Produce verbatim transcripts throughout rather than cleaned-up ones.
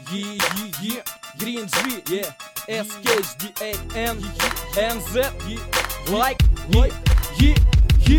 Е, е, е, Green G, yeah, S K H D A N, N Z, like, е, е, е.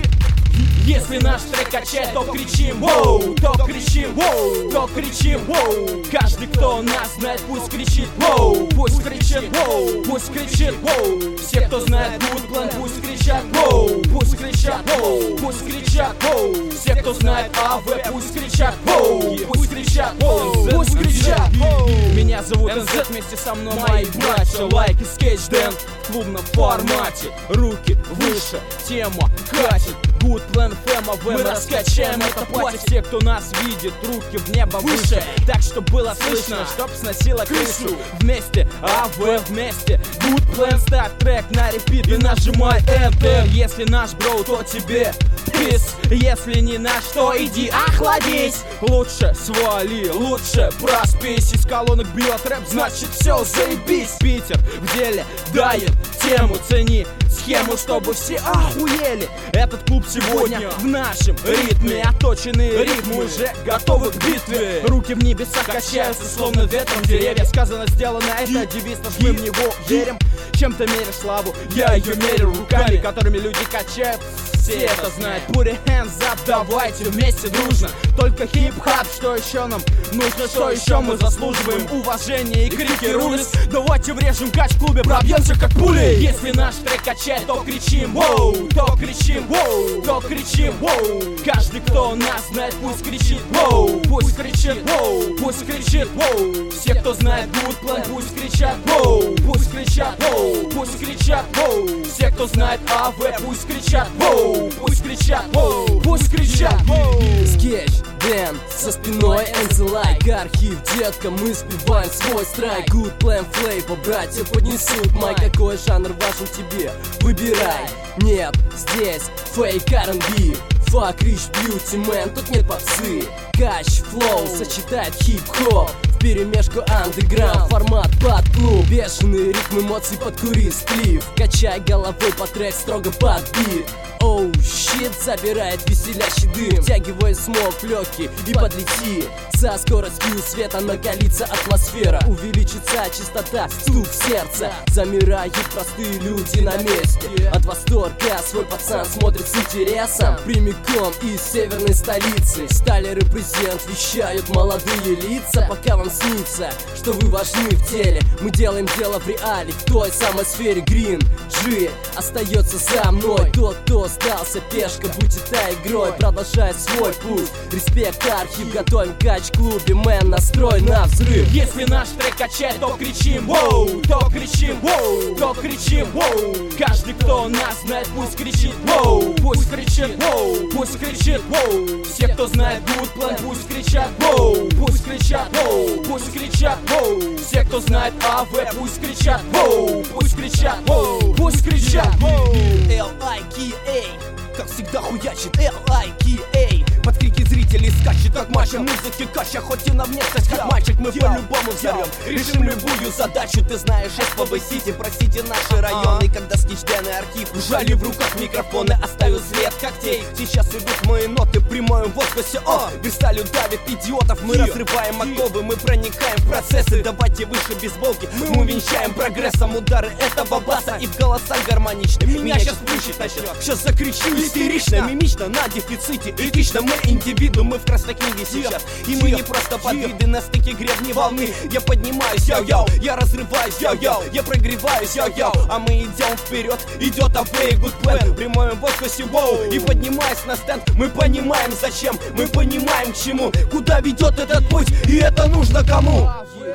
Если наш трек качает, то кричим воу, то кричим воу, то кричим воу. Каждый, кто нас знает, пусть кричит воу, пусть кричит воу, пусть кричит воу. Все, кто знает Good Plan, пусть кричат воу, пусть кричат воу, пусть кричат воу. Все, кто знает эй ви, пусть кричат воу, пусть кричат воу, пусть кричат воу. Меня зовут эн зет, вместе со мной мои братья, лайк и скетч Дэн. В клубном формате, руки выше, тема катит. Good Plan эф эм, а мы раскачаем это пати. Все, кто нас видит, руки в небо выше, так, чтоб было слышно, чтоб сносило крышу. Вместе, эй ви вместе. Good Plan, ставь трек на репит и нажимай Enter. Если наш бро, то тебе пис. Если не наш, то иди охладись. Лучше свали, лучше проспись. Из колонок бьет рэп, значит все заебись. Питер в деле дает тему, цени схему, чтобы все охуели. Этот клуб сегодня в нашем ритме. Оточенные ритмы уже готовы к битве. Руки в небесах качаются, словно ветром деревья. Сказано, сделано, это девиз, наш мы в него верим. Чем ты меришь славу? Я ее мерю руками, которыми люди качают. Все это знают. Put your hands up, давайте вместе дружно. Только хип-хап, что еще нам нужно? Что еще мы заслуживаем? Уважение и крики рулис. Давайте врежем кач в клубе, пробьемся как пули. Если наш трек качает, то кричим воу, то кричим воу, то кричим воу. Каждый, кто нас знает, пусть кричит воу, пусть кричит воу, пусть кричит воу. Все, кто знает Good Plan, пусть кричат воу, пусть кричат воу, пусть кричат воу. Все, кто знает эй ви, пусть кричат воу, пусть кричат воу, пусть кричат воу. Скетч Дэн, за спиной эн зет лайк. Архив, детка, мы сбиваем свой страйк. Good Plan Flavor, братья поднесут майк. Какой жанр важен тебе? Выбирай. Нет, здесь фейк ар энд би. Fuck Rich Beauty Man, тут нет попсы. Кач, флоу, сочетает хип-хоп вперемешку андеграунд, формат под клуб. Бешеные ритмы, эмоций, подкури сплив. Качай головой по трек, строго под бит. Оу, щит, забирает веселящий дым. Втягивай смог легкий и подлети. За скоростью света накалится атмосфера. Увеличится частота, стук сердца. Замирают простые люди на месте. От восторга свой пацан смотрит с интересом. Прямиком из северной столицы. Стали репрезент, вещают молодые лица. Пока вам снится, что вы важны в теле, мы делаем дело в реале, в той самой сфере. Green G остается за мной. Тот, кто остался пешка, будь это игрой, продолжай свой путь. Респект, архив, готовим кач в клубе, мэн, настрой на взрыв. Если наш трек качает, то кричим воу, то кричим воу, то кричим воу. Каждый, кто нас знает, пусть кричит воу, пусть кричит воу, пусть кричит воу. Все, кто знает Good Plan, пусть кричат воу, пусть кричат воу, пусть кричат воу. Все, кто знает эй ви, пусть кричат воу, пусть кричат воу, пусть кричат воу. эл ай кей эй, как всегда хуячит эл ай кей эй. Под крики зрителей скачет, как матча, музыки кача. Хоть и на внешность, как мальчик, мы по-любому взорвем. Решим любую задачу, ты знаешь, эс пэ вэ Сити. Простите наши районы, когда скетч Дэн и архив ужали в руках микрофоны, оставил след когтей. Сейчас идут мои ноты в прямом воздухе. О, версталью давит идиотов, мы разрываем оковы, мы проникаем в процессы. Давайте выше бейсболки, мы увенчаем прогрессом удары этого баса. И в голосах гармоничны, меня сейчас плющить начнет. Сейчас закричу истерично, мимично, на дефиците. Этично, мы индивидуумы в красной книге сейчас. И мы не просто подвиды на стыке гребни волны. Я поднимаюсь, яу-яу, я разрываюсь, яу-яу, я прогреваюсь, яу-яу. А мы идем вперед, идет эй ви, Good Plan. В прямом воздухе, воу, и поднимаясь на стенд, мы понимаем зачем, мы понимаем к чему, куда ведет этот путь, и это нужно кому.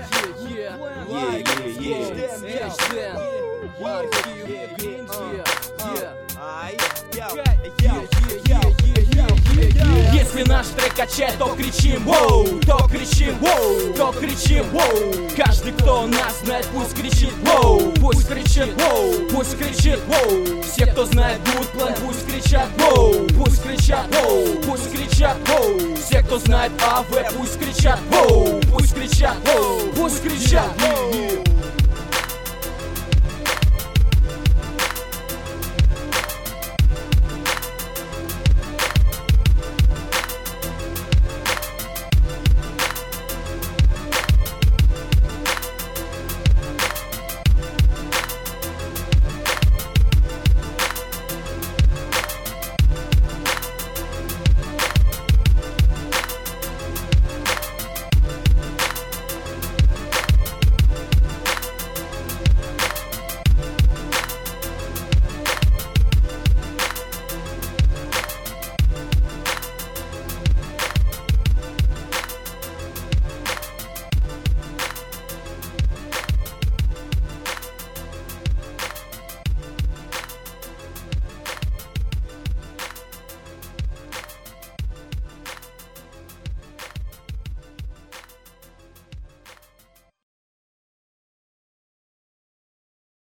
Если наш трек качает, то кричим воу, то кричим воу, то кричим воу. Каждый, кто нас знает, пусть кричит воу, пусть кричит воу, пусть кричит воу. Все, кто знает Good Plan, пусть кричат воу, пусть кричат воу, пусть кричат воу. Все, кто знает эй ви, пусть кричат воу.